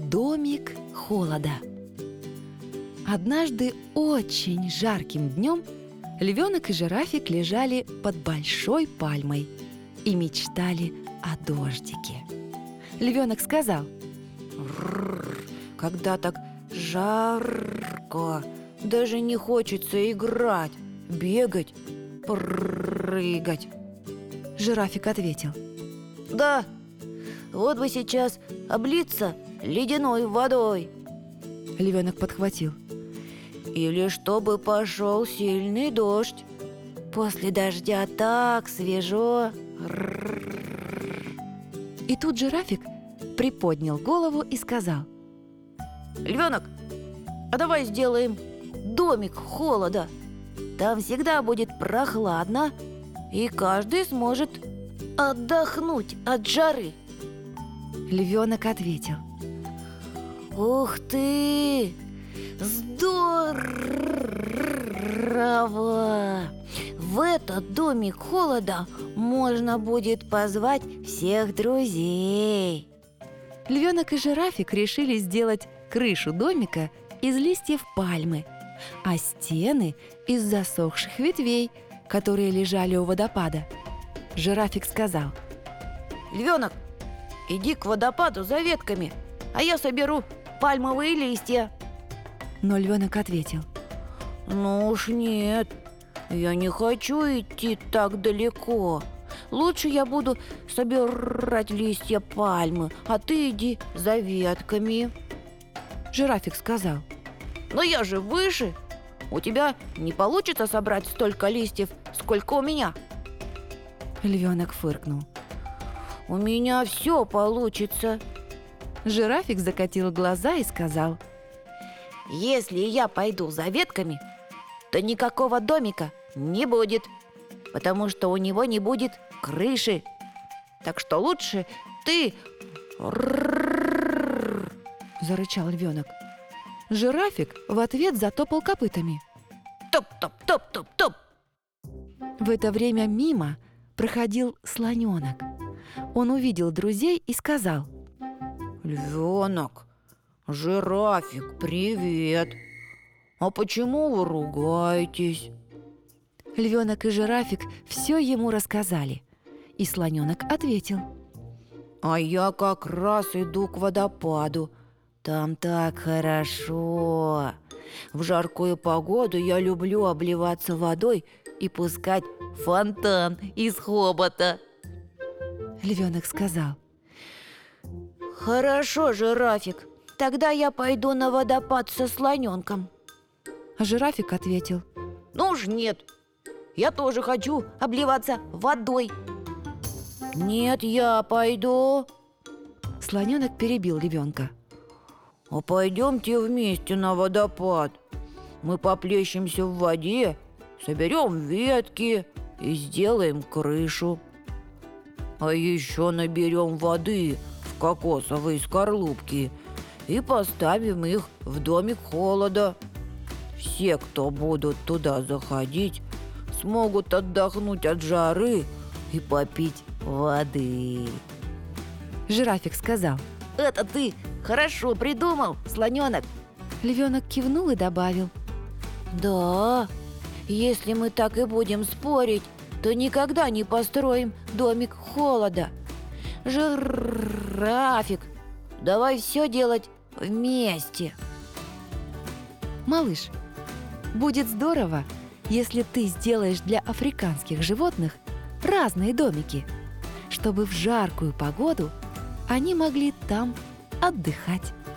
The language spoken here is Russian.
Домик холода. Однажды очень жарким днем львенок и жирафик лежали под большой пальмой и мечтали о дождике. Львенок сказал: Когда так жарко, даже не хочется играть, бегать, прыгать. Жирафик ответил: Да, вот бы сейчас облиться ледяной водой. Львенок подхватил: Или чтобы пошел сильный дождь. После дождя так свежо. И тут жирафик приподнял голову и сказал: Львенок, а давай сделаем домик холода. Там всегда будет прохладно, и каждый сможет отдохнуть от жары. Львенок ответил: Ух ты! Здорово! В этот домик холода можно будет позвать всех друзей. Львенок и жирафик решили сделать крышу домика из листьев пальмы, а стены из засохших ветвей, которые лежали у водопада. Жирафик сказал: Львенок, иди к водопаду за ветками, а я соберу пальмовые листья. Но львенок ответил: Ну уж нет, я не хочу идти так далеко. Лучше я буду собирать листья пальмы, а ты иди за ветками. Жирафик сказал: Но я же выше. У тебя не получится собрать столько листьев, сколько у меня. Львенок фыркнул. У меня все получится. Жирафик закатил глаза и сказал: Если я пойду за ветками, то никакого домика не будет, потому что у него не будет крыши. Так что лучше ты... зарычал львенок. Жирафик в ответ затопал копытами. Топ-топ-топ-топ-топ. В это время мимо проходил слоненок. Он увидел друзей и сказал: Львенок, жирафик, привет. А почему вы ругаетесь? Львенок и жирафик все ему рассказали. И слоненок ответил: А я как раз иду к водопаду. Там так хорошо. В жаркую погоду я люблю обливаться водой и пускать фонтан из хобота. Львенок сказал: Хорошо, жирафик, тогда я пойду на водопад со слоненком. А жирафик ответил: Ну уж нет, я тоже хочу обливаться водой. Нет, я пойду. Слоненок перебил львенка: А пойдемте вместе на водопад. Мы поплещемся в воде, соберем ветки и сделаем крышу. А еще наберем воды в кокосовые скорлупки и поставим их в домик холода. Все, кто будут туда заходить, смогут отдохнуть от жары и попить воды. Жирафик сказал: Это ты хорошо придумал, слоненок. Львенок кивнул и добавил: Да, если мы так и будем спорить, то никогда не построим домик холода. Жирафик, давай все делать вместе. Малыш, будет здорово, если ты сделаешь для африканских животных разные домики, чтобы в жаркую погоду они могли там отдыхать.